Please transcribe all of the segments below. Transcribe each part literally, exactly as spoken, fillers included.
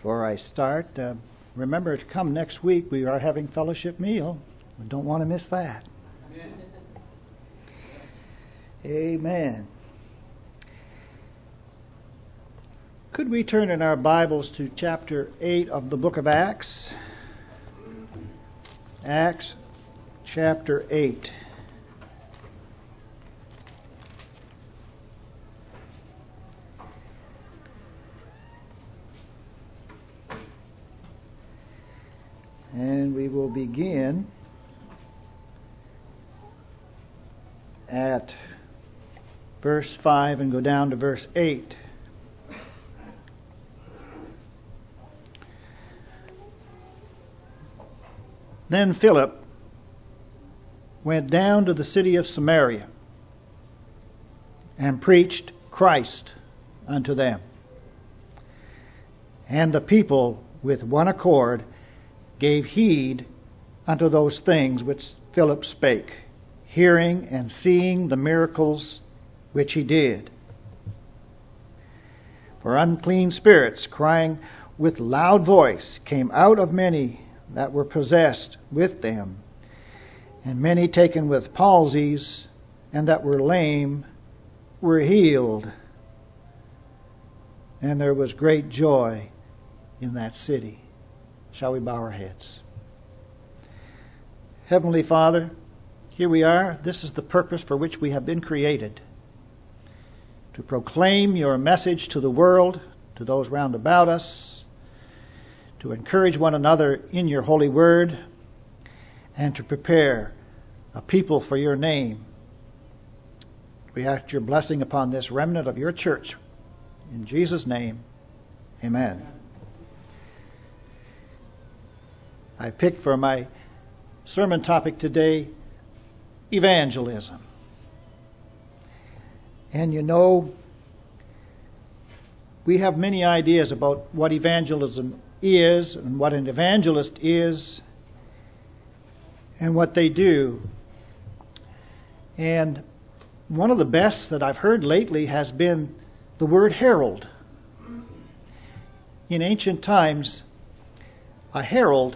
Before I start, uh, remember to come next week. We are having fellowship meal. I don't want to miss that. Amen. Amen. Could we turn in our Bibles to chapter eight of the book of Acts? Acts chapter eight. And we will begin at verse five and go down to verse eight. Then Philip went down to the city of Samaria and preached Christ unto them. And the people with one accord gave heed unto those things which Philip spake, hearing and seeing the miracles which he did. For unclean spirits, crying with loud voice, came out of many that were possessed with them, and many taken with palsies, and that were lame, were healed. And there was great joy in that city. Shall we bow our heads? Heavenly Father, here we are. This is the purpose for which we have been created. To proclaim your message to the world, to those round about us, to encourage one another in your holy word, and to prepare a people for your name. We ask your blessing upon this remnant of your church. In Jesus' name, amen. I picked for my sermon topic today, evangelism. And you know, we have many ideas about what evangelism is and what an evangelist is and what they do. And one of the best that I've heard lately has been the word herald. In ancient times, a herald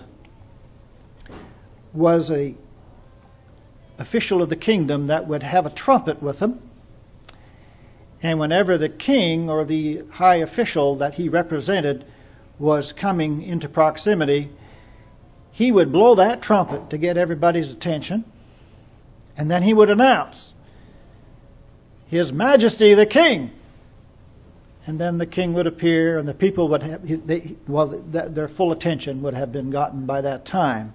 was a official of the kingdom that would have a trumpet with him, and whenever the king or the high official that he represented was coming into proximity, he would blow that trumpet to get everybody's attention, and then he would announce, "His Majesty the King." And then the king would appear, and the people would have, they, well, their full attention would have been gotten by that time.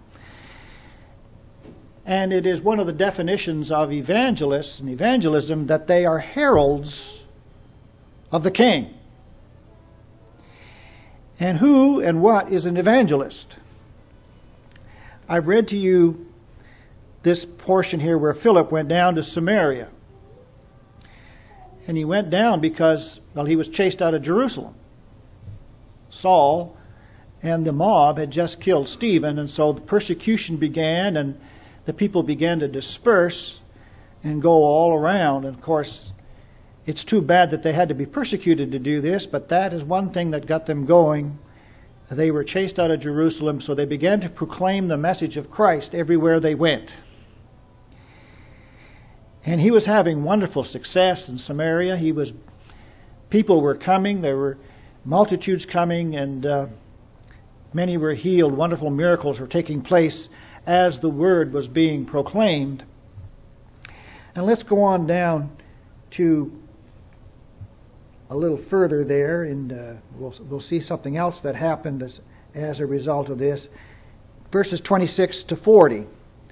And it is one of the definitions of evangelists and evangelism that they are heralds of the king. And who and what is an evangelist? I've read to you this portion here where Philip went down to Samaria. And he went down because, well, he was chased out of Jerusalem. Saul and the mob had just killed Stephen, and so the persecution began, and the people began to disperse and go all around. And of course, it's too bad that they had to be persecuted to do this, but that is one thing that got them going. They were chased out of Jerusalem, so they began to proclaim the message of Christ everywhere they went. And he was having wonderful success in Samaria. He was, people were coming, there were multitudes coming, and uh, many were healed. Wonderful miracles were taking place as the word was being proclaimed. And let's go on down to a little further there, and uh, we'll, we'll see something else that happened as, as a result of this. Verses twenty-six to forty.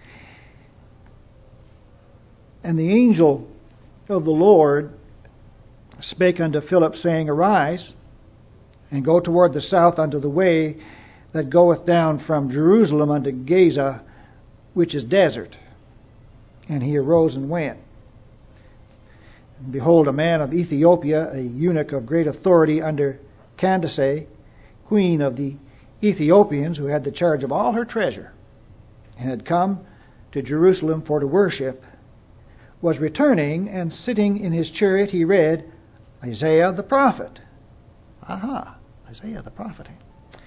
And the angel of the Lord spake unto Philip, saying, Arise, and go toward the south unto the way that goeth down from Jerusalem unto Gaza, which is desert. And he arose and went. And behold, a man of Ethiopia, a eunuch of great authority under Candace, queen of the Ethiopians, who had the charge of all her treasure, and had come to Jerusalem for to worship, was returning, and sitting in his chariot he read Isaiah the prophet. Aha, Isaiah the prophet.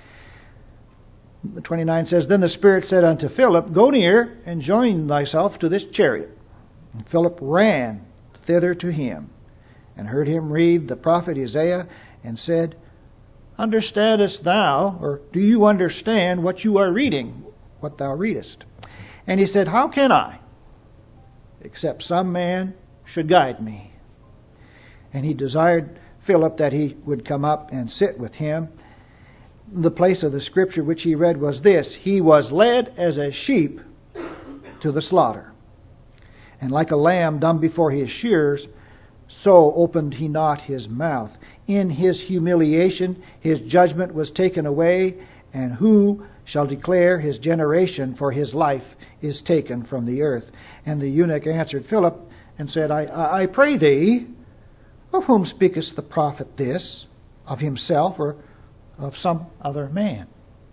twenty-nine says, Then the Spirit said unto Philip, Go near, and join thyself to this chariot. And Philip ran thither to him, and heard him read the prophet Isaiah, and said, Understandest thou, or do you understand what you are reading, what thou readest? And he said, How can I, except some man should guide me? And he desired Philip that he would come up and sit with him. The place of the scripture which he read was this: He was led as a sheep to the slaughter, and like a lamb dumb before his shearers, so opened he not his mouth. In his humiliation his judgment was taken away, and who shall declare his generation? For his life is taken from the earth. And the eunuch answered Philip and said, I, I, I pray thee, of whom speaketh the prophet this? Of himself, or of some other man?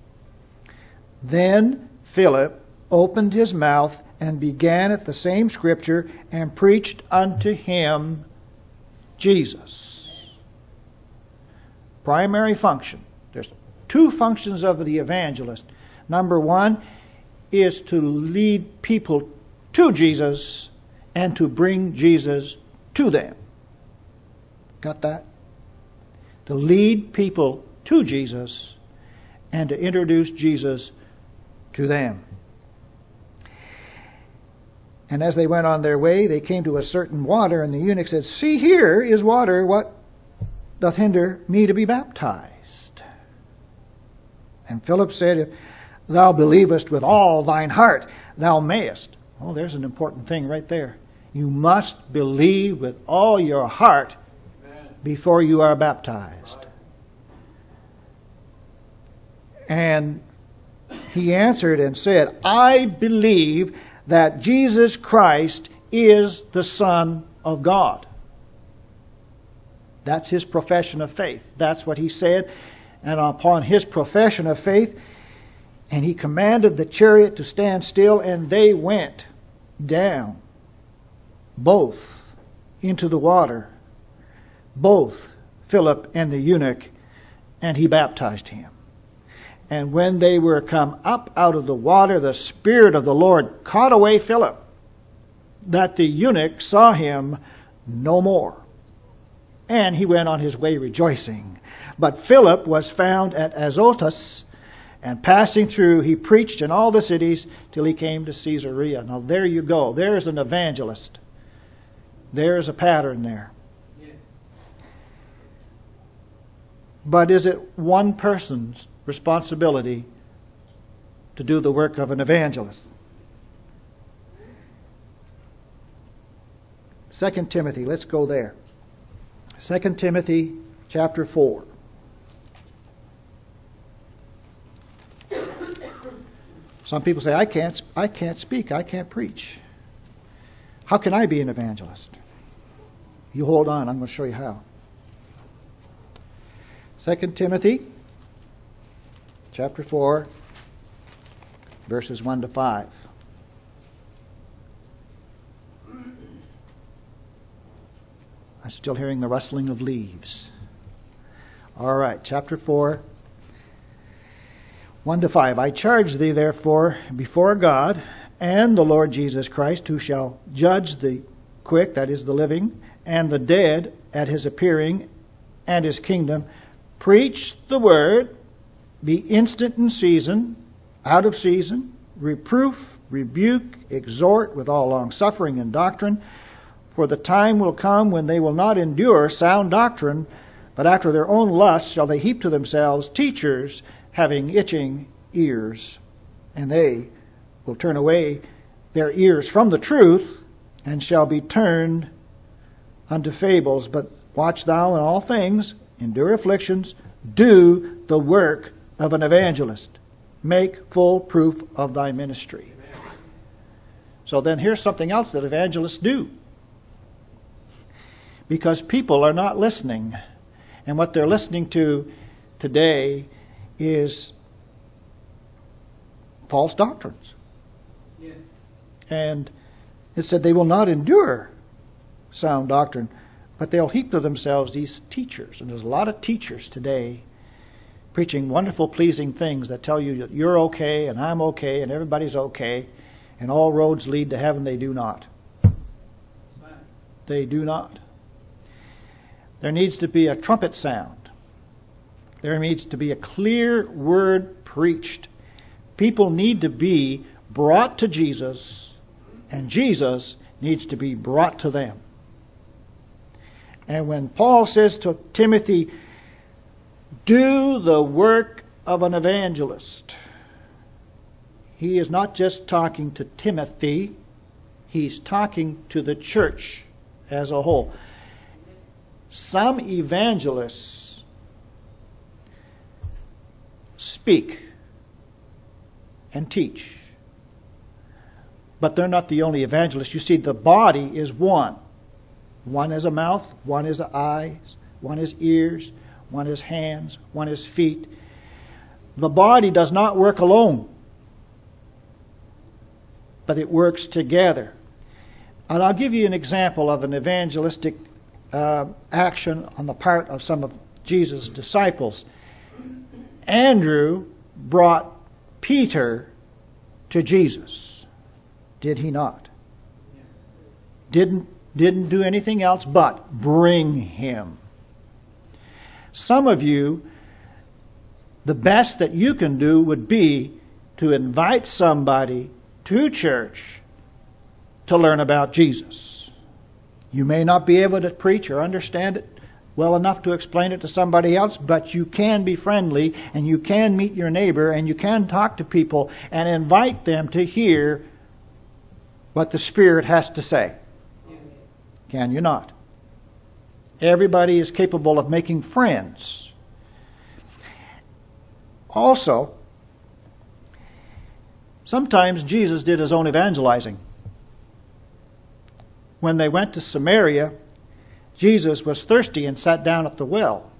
Then Philip opened his mouth and began at the same scripture, and preached unto him Jesus. Primary function. There's two functions of the evangelist. Number one is to lead people to Jesus and to bring Jesus to them. Got that? To lead people to Jesus and to introduce Jesus to them. And as they went on their way, they came to a certain water, and the eunuch said, See, here is water. What doth hinder me to be baptized? And Philip said, If thou believest with all thine heart, thou mayest. Oh, there's an important thing right there. You must believe with all your heart before you are baptized. And he answered and said, I believe that Jesus Christ is the Son of God. That's his profession of faith. That's what he said. And upon his profession of faith, and he commanded the chariot to stand still, and they went down, both into the water, both Philip and the eunuch, and he baptized him. And when they were come up out of the water, the Spirit of the Lord caught away Philip, that the eunuch saw him no more. And he went on his way rejoicing. But Philip was found at Azotus, and passing through, he preached in all the cities till he came to Caesarea. Now there you go. There's an evangelist. There's a pattern there. But is it one person's responsibility to do the work of an evangelist? Second Timothy, let's go there. Second Timothy chapter four. Some people say, I can't, I can't speak, I can't preach. How can I be an evangelist? You hold on, I'm going to show you how. Second Timothy chapter four, verses one to five. I'm still hearing the rustling of leaves. All right, chapter four, one to five. I charge thee, therefore, before God and the Lord Jesus Christ, who shall judge the quick, that is, the living, and the dead at his appearing and his kingdom, preach the word, be instant in season, out of season, reproof, rebuke, exhort with all longsuffering and doctrine. For the time will come when they will not endure sound doctrine, but after their own lusts shall they heap to themselves teachers having itching ears. And they will turn away their ears from the truth, and shall be turned unto fables. But watch thou in all things, endure afflictions, do the work of an evangelist. Make full proof of thy ministry. Amen. So then here's something else that evangelists do. Because people are not listening. And what they're listening to today is false doctrines. Yes. And it said they will not endure sound doctrine, but they'll heap to themselves these teachers. And there's a lot of teachers today preaching wonderful, pleasing things that tell you that you're okay and I'm okay and everybody's okay and all roads lead to heaven. They do not. They do not. There needs to be a trumpet sound. There needs to be a clear word preached. People need to be brought to Jesus, and Jesus needs to be brought to them. And when Paul says to Timothy, do the work of an evangelist, he is not just talking to Timothy, he's talking to the church as a whole. Some evangelists speak and teach, but they're not the only evangelists. You see, the body is one. One is a mouth, one is eyes, one is ears, one is hands, one is feet. The body does not work alone, but it works together. And I'll give you an example of an evangelistic uh, action on the part of some of Jesus' disciples. Andrew brought Peter to Jesus. Did he not? Didn't didn't do anything else but bring him. Some of you, the best that you can do would be to invite somebody to church to learn about Jesus. You may not be able to preach or understand it well enough to explain it to somebody else, but you can be friendly and you can meet your neighbor and you can talk to people and invite them to hear what the Spirit has to say. Can you not? Everybody is capable of making friends. Also, sometimes Jesus did his own evangelizing. When they went to Samaria, Jesus was thirsty and sat down at the well.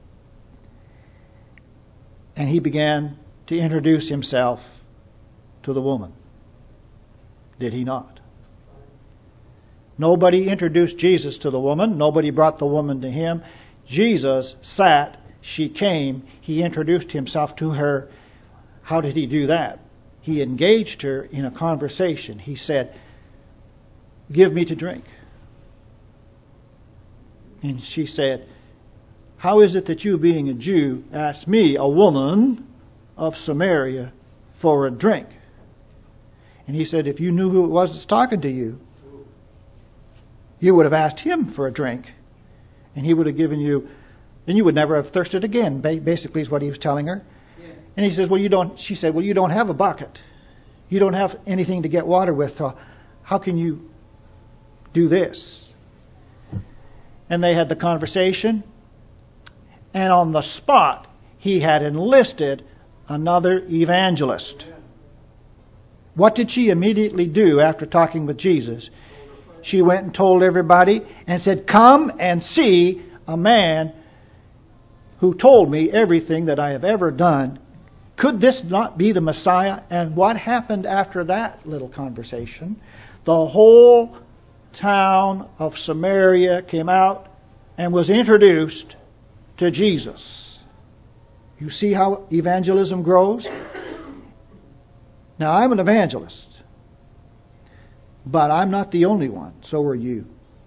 And he began to introduce himself to the woman. Did he not? Nobody introduced Jesus to the woman. Nobody brought the woman to him. Jesus sat. She came. He introduced himself to her. How did he do that? He engaged her in a conversation. He said, "Give me to drink." And she said, "How is it that you, being a Jew, ask me, a woman of Samaria, for a drink?" And he said, "If you knew who it was that's talking to you, you would have asked him for a drink, and he would have given you, then you would never have thirsted again." Basically is what he was telling her. Yeah. And he says, "Well, you don't." She said, "Well, you don't have a bucket. You don't have anything to get water with. So how can you do this?" And they had the conversation, and on the spot, he had enlisted another evangelist. Yeah. What did she immediately do after talking with Jesus? She went and told everybody and said, "Come and see a man who told me everything that I have ever done. Could this not be the Messiah?" And what happened after that little conversation? The whole town of Samaria came out and was introduced to Jesus. You see how evangelism grows? Now, I'm an evangelist. But I'm not the only one. So are you.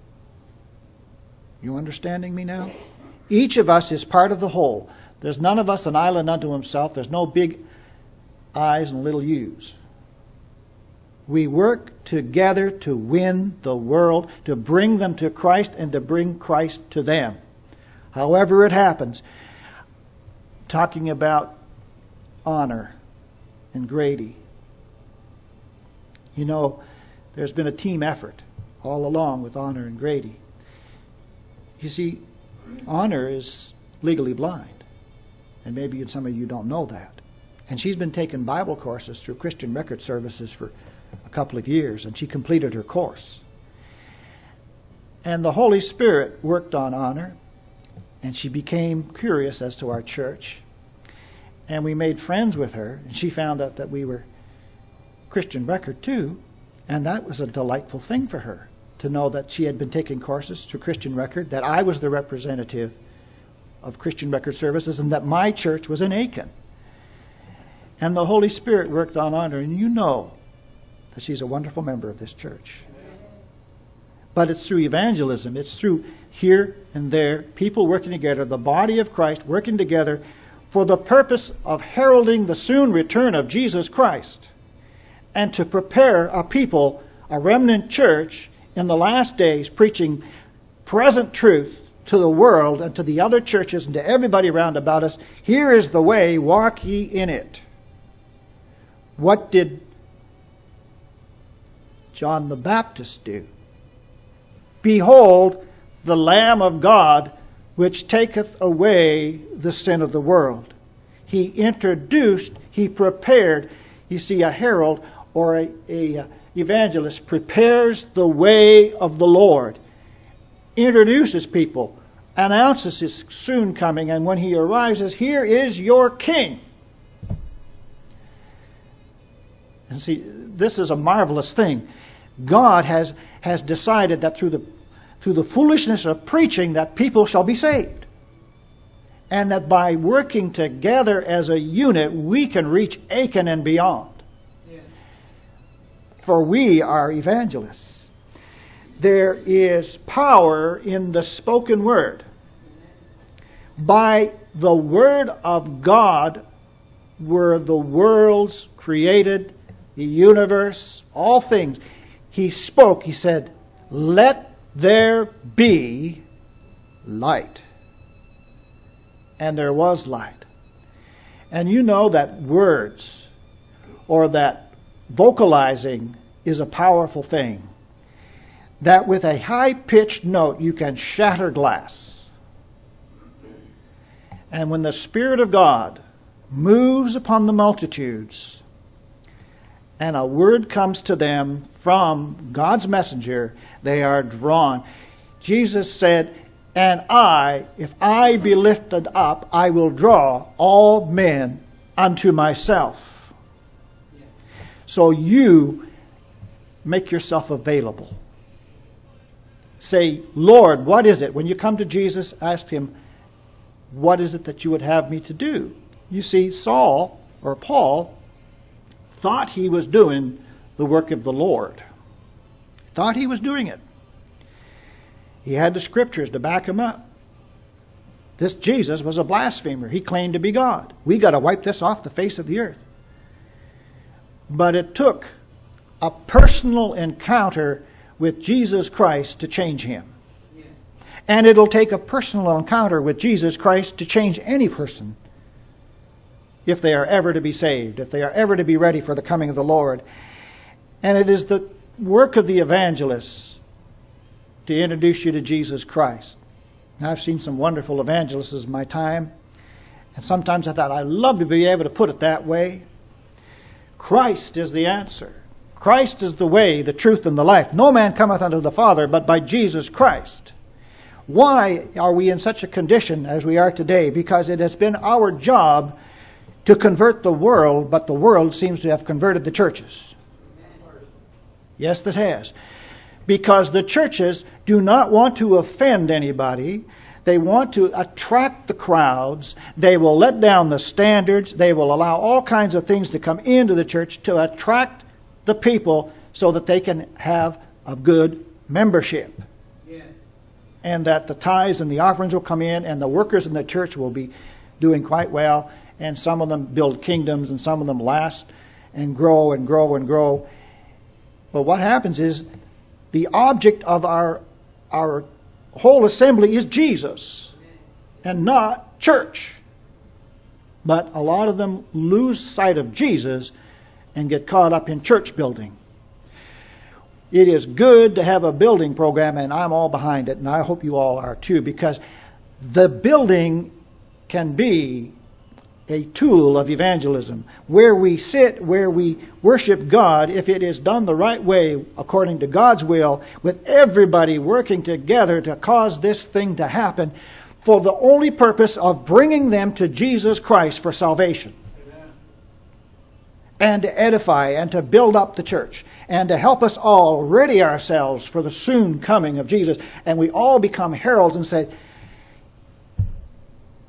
You understanding me now? Each of us is part of the whole. There's none of us an island unto himself. There's no big I's and little U's. We work together to win the world, to bring them to Christ and to bring Christ to them. However it happens. Talking about Honor and Grady. You know, there's been a team effort all along with Honor and Grady. You see, Honor is legally blind. And maybe some of you don't know that. And she's been taking Bible courses through Christian Record Services for a couple of years. And she completed her course. And the Holy Spirit worked on Honor. And she became curious as to our church. And we made friends with her. And she found out that we were Christian Record too. And that was a delightful thing for her, to know that she had been taking courses through Christian Record, that I was the representative of Christian Record Services and that my church was in Aiken. And the Holy Spirit worked on honor, and you know that she's a wonderful member of this church. But it's through evangelism. It's through here and there, people working together, the body of Christ working together for the purpose of heralding the soon return of Jesus Christ and to prepare a people, a remnant church in the last days, preaching present truth to the world and to the other churches and to everybody round about us. Here is the way, walk ye in it. What did John the Baptist do? Behold, the Lamb of God, which taketh away the sin of the world. He introduced, he prepared. You see, a herald or a, a evangelist prepares the way of the Lord, introduces people, announces his soon coming, and when he arrives, says, here is your king. And see, this is a marvelous thing. God has, has decided that through the through the foolishness of preaching that people shall be saved. And that by working together as a unit, we can reach Aiken and beyond. Yeah. For we are evangelists. There is power in the spoken word. By the word of God were the worlds created, the universe, all things. He spoke, he said, let there be light. And there was light. And you know that words or that vocalizing is a powerful thing. That with a high-pitched note you can shatter glass. And when the Spirit of God moves upon the multitudes and a word comes to them from God's messenger, they are drawn. Jesus said, and I, if I be lifted up, I will draw all men unto myself. So you make yourself available. Say, Lord, what is it? When you come to Jesus, ask him, what is it that you would have me to do? You see, Saul, or Paul, thought he was doing the work of the Lord. Thought he was doing it. He had the scriptures to back him up. This Jesus was a blasphemer. He claimed to be God. We got to wipe this off the face of the earth. But it took a personal encounter with Jesus Christ to change him. Yes. And it'll take a personal encounter with Jesus Christ to change any person, if they are ever to be saved, if they are ever to be ready for the coming of the Lord. And it is the work of the evangelists to introduce you to Jesus Christ. Now, I've seen some wonderful evangelists in my time, and sometimes I thought, I'd love to be able to put it that way. Christ is the answer. Christ is the way, the truth, and the life. No man cometh unto the Father but by Jesus Christ. Why are we in such a condition as we are today? Because it has been our job to convert the world, but the world seems to have converted the churches. Yes, it has. Because the churches do not want to offend anybody. They want to attract the crowds. They will let down the standards. They will allow all kinds of things to come into the church to attract the people so that they can have a good membership. Yeah. And that the tithes and the offerings will come in, and the workers in the church will be doing quite well. And some of them build kingdoms, and some of them last and grow and grow and grow. But what happens is the object of our our whole assembly is Jesus and not church. But a lot of them lose sight of Jesus and get caught up in church building. It is good to have a building program, and I'm all behind it, and I hope you all are too, because the building can be a tool of evangelism. Where we sit, where we worship God, if it is done the right way, according to God's will, with everybody working together to cause this thing to happen, for the only purpose of bringing them to Jesus Christ for salvation. Amen. And to edify and to build up the church, and to help us all ready ourselves for the soon coming of Jesus. And we all become heralds and say,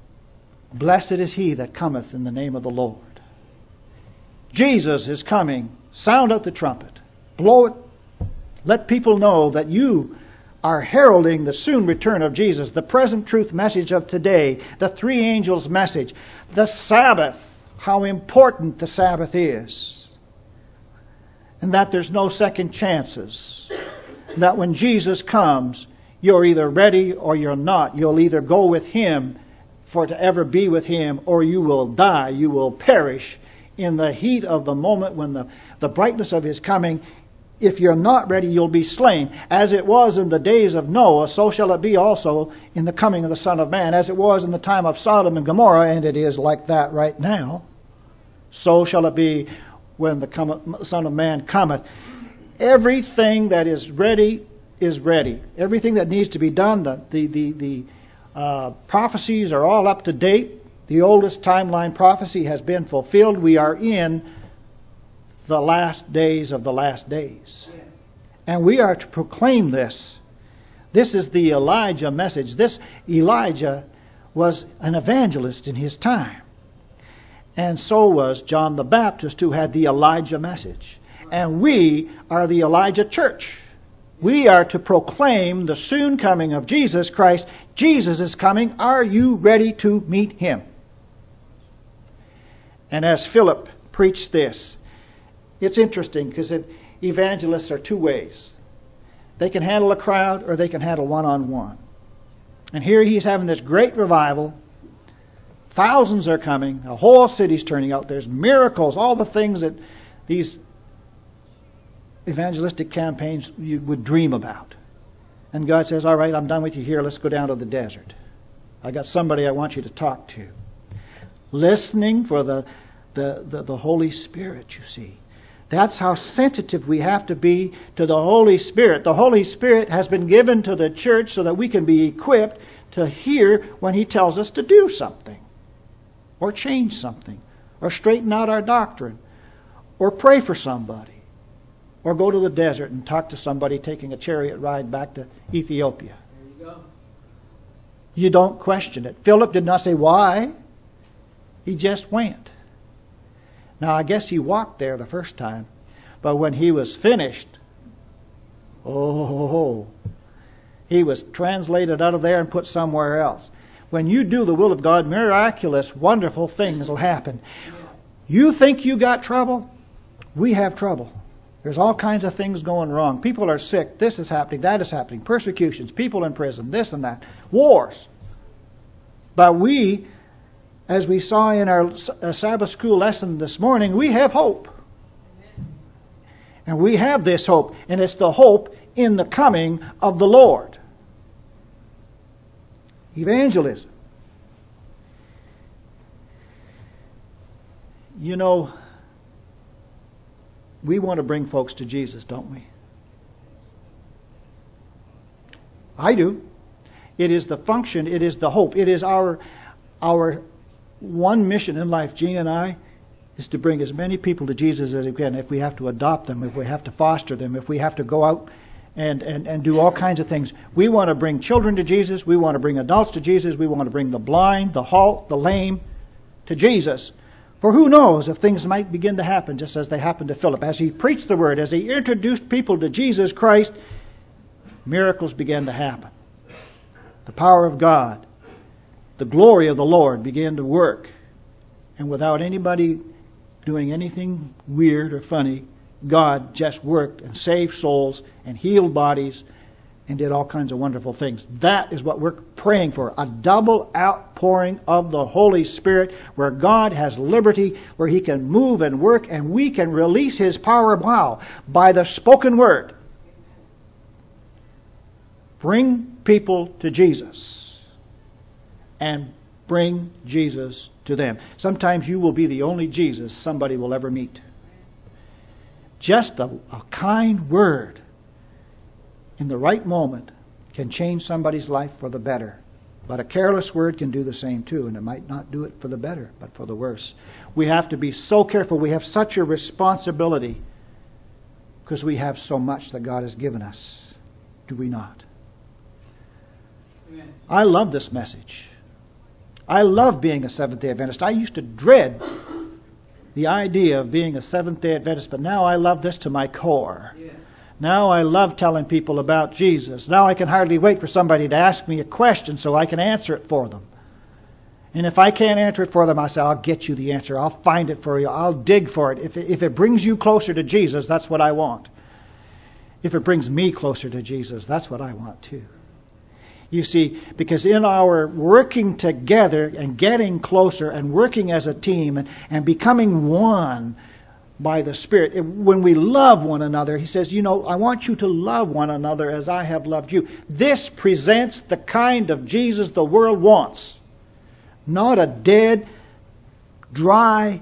Blessed is he that cometh in the name of the Lord. Jesus is coming. Sound out the trumpet. Blow it. Let people know that you are heralding the soon return of Jesus, the present truth message of today, the three angels' message, the Sabbath, how important the Sabbath is, and that there's no second chances. That when Jesus comes, you're either ready or you're not. You'll either go with Him for to ever be with Him, or you will die, you will perish in the heat of the moment when the, the brightness of His coming. If you're not ready, you'll be slain. As it was in the days of Noah, so shall it be also in the coming of the Son of Man. As it was in the time of Sodom and Gomorrah, and it is like that right now, so shall it be when the come, Son of Man cometh. Everything that is ready is ready. Everything that needs to be done, the, the, the, the uh, prophecies are all up to date. The oldest timeline prophecy has been fulfilled. We are in the last days of the last days. And we are to proclaim this. This is the Elijah message. This Elijah was an evangelist in his time. And so was John the Baptist, who had the Elijah message. And we are the Elijah church. We are to proclaim the soon coming of Jesus Christ. Jesus is coming. Are you ready to meet Him? And as Philip preached this, it's interesting because evangelists are two ways. They can handle a crowd or they can handle one-on-one. And here he's having this great revival. Thousands are coming. A whole city's turning out. There's miracles, all the things that these evangelistic campaigns you would dream about. And God says, all right, I'm done with you here. Let's go down to the desert. I got somebody I want you to talk to. Listening for the, the, the, the Holy Spirit, you see. That's how sensitive we have to be to the Holy Spirit. The Holy Spirit has been given to the church so that we can be equipped to hear when He tells us to do something, or change something, or straighten out our doctrine, or pray for somebody, or go to the desert and talk to somebody taking a chariot ride back to Ethiopia. There you go. You don't question it. Philip did not say why. He just went. Now, I guess he walked there the first time, but when he was finished, oh, he was translated out of there and put somewhere else. When you do the will of God, miraculous, wonderful things will happen. You think you got trouble? We have trouble. There's all kinds of things going wrong. People are sick. This is happening. That is happening. Persecutions. People in prison. This and that. Wars. But we, as we saw in our uh, Sabbath school lesson this morning, we have hope. Amen. And we have this hope. And it's the hope in the coming of the Lord. Evangelism. You know, we want to bring folks to Jesus, don't we? I do. It is the function, it is the hope, it is our our one mission in life, Gene and I, is to bring as many people to Jesus as we can. If we have to adopt them, if we have to foster them, if we have to go out and, and, and do all kinds of things. We want to bring children to Jesus. We want to bring adults to Jesus. We want to bring the blind, the halt, the lame to Jesus. For who knows if things might begin to happen just as they happened to Philip. As he preached the word, as he introduced people to Jesus Christ, miracles began to happen. The power of God, the glory of the Lord began to work. And without anybody doing anything weird or funny, God just worked and saved souls and healed bodies and did all kinds of wonderful things. That is what we're praying for. A double outpouring of the Holy Spirit where God has liberty, where He can move and work, and we can release His power, wow, by the spoken word. Bring people to Jesus and bring Jesus to them. Sometimes you will be the only Jesus somebody will ever meet. Just a, a kind word in the right moment can change somebody's life for the better. But a careless word can do the same too, and it might not do it for the better, but for the worse. We have to be so careful. We have such a responsibility because we have so much that God has given us. Do we not? Amen. I love this message. I love being a Seventh-day Adventist. I used to dread the idea of being a Seventh-day Adventist, but now I love this to my core. Yeah. Now I love telling people about Jesus. Now I can hardly wait for somebody to ask me a question so I can answer it for them. And if I can't answer it for them, I say, I'll get you the answer. I'll find it for you. I'll dig for it. If it, if it brings you closer to Jesus, that's what I want. If it brings me closer to Jesus, that's what I want too. You see, because in our working together and getting closer and working as a team and, and becoming one by the Spirit, it, when we love one another, he says, you know, I want you to love one another as I have loved you. This presents the kind of Jesus the world wants. Not a dead, dry,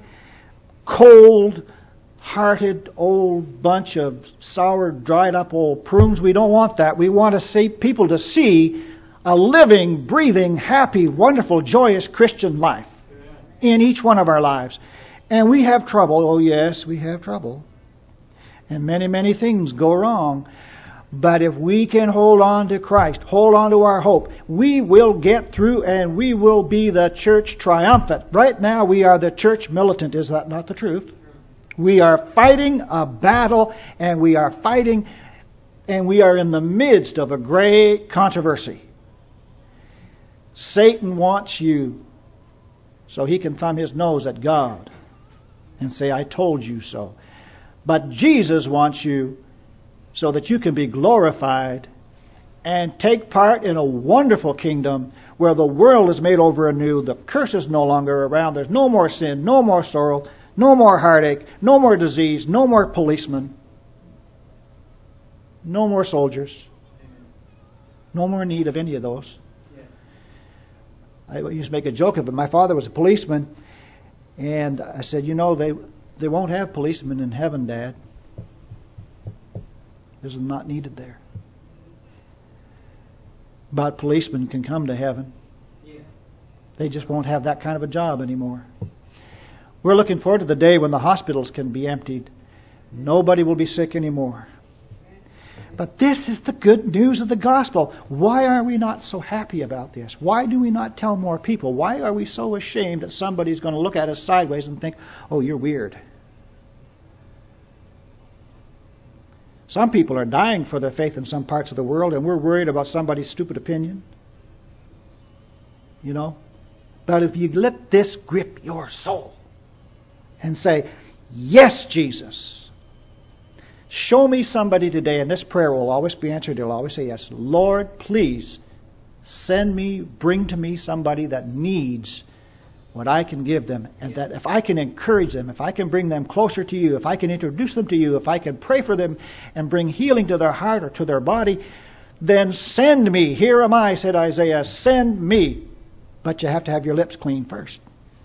cold-hearted old bunch of sour, dried-up old prunes. We don't want that. We want to see people to see a living, breathing, happy, wonderful, joyous Christian life in each one of our lives. And we have trouble. Oh, yes, we have trouble. And many, many things go wrong. But if we can hold on to Christ, hold on to our hope, we will get through and we will be the church triumphant. Right now we are the church militant. Is that not the truth? We are fighting a battle and we are fighting and we are in the midst of a great controversy. Satan wants you so he can thumb his nose at God and say, I told you so. But Jesus wants you so that you can be glorified and take part in a wonderful kingdom where the world is made over anew, the curse is no longer around, there's no more sin, no more sorrow, no more heartache, no more disease, no more policemen, no more soldiers, no more need of any of those. I used to make a joke of it. My father was a policeman, and I said, you know, they they won't have policemen in heaven, Dad. This is not needed there. But policemen can come to heaven. Yeah. They just won't have that kind of a job anymore. We're looking forward to the day when the hospitals can be emptied. Nobody will be sick anymore. But this is the good news of the gospel. Why are we not so happy about this? Why do we not tell more people? Why are we so ashamed that somebody's going to look at us sideways and think, oh, you're weird? Some people are dying for their faith in some parts of the world, and we're worried about somebody's stupid opinion. You know? But if you let this grip your soul and say, yes, Jesus, show me somebody today, and this prayer will always be answered. You'll always say yes. Lord, please send me, bring to me somebody that needs what I can give them, and yeah. that if I can encourage them, if I can bring them closer to you, if I can introduce them to you, if I can pray for them and bring healing to their heart or to their body, then send me. Here am I, said Isaiah, send me. But you have to have your lips clean first.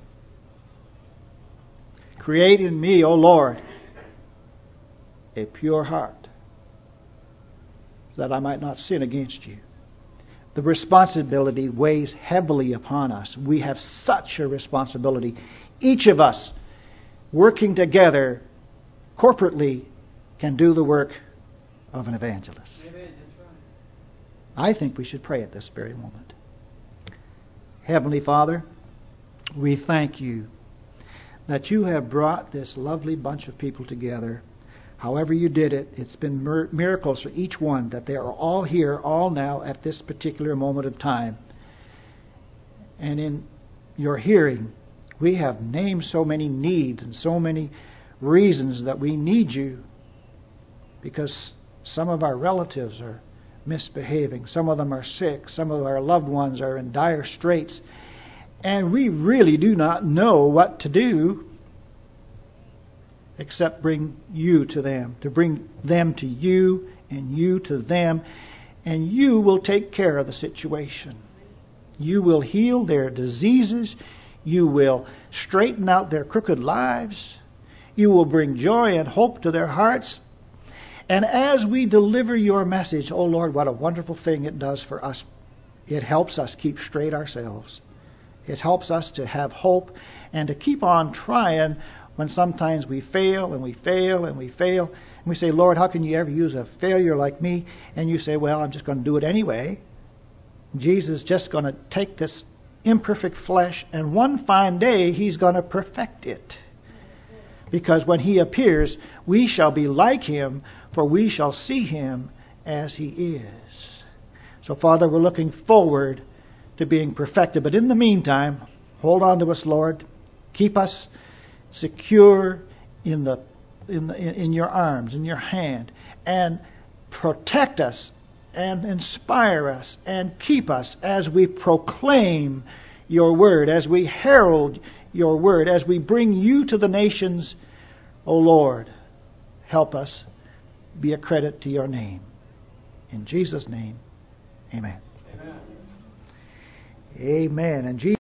Create in me, O Lord, a pure heart, that I might not sin against you. The responsibility weighs heavily upon us. We have such a responsibility. Each of us, working together, corporately, can do the work of an evangelist. Amen. That's right. I think we should pray at this very moment. Heavenly Father, we thank you that you have brought this lovely bunch of people together. However you did it, it's been mir- miracles for each one, that they are all here, all now, at this particular moment of time. And in your hearing, we have named so many needs and so many reasons that we need you, because some of our relatives are misbehaving, some of them are sick, some of our loved ones are in dire straits, and we really do not know what to do except bring you to them, to bring them to you and you to them, and you will take care of the situation. You will heal their diseases. You will straighten out their crooked lives. You will bring joy and hope to their hearts. And as we deliver your message, oh Lord, what a wonderful thing it does for us. It helps us keep straight ourselves. It helps us to have hope and to keep on trying when sometimes we fail and we fail and we fail. And we say, Lord, how can you ever use a failure like me? And you say, well, I'm just going to do it anyway. Jesus is just going to take this imperfect flesh, and one fine day He's going to perfect it. Because when He appears, we shall be like Him, for we shall see Him as He is. So, Father, we're looking forward to being perfected. But in the meantime, hold on to us, Lord. Keep us secure in the in the, in your arms, in your hand, and protect us and inspire us and keep us as we proclaim your word, as we herald your word, as we bring you to the nations. O Lord, help us be a credit to your name. In Jesus' name, amen. Amen. Amen. And Jesus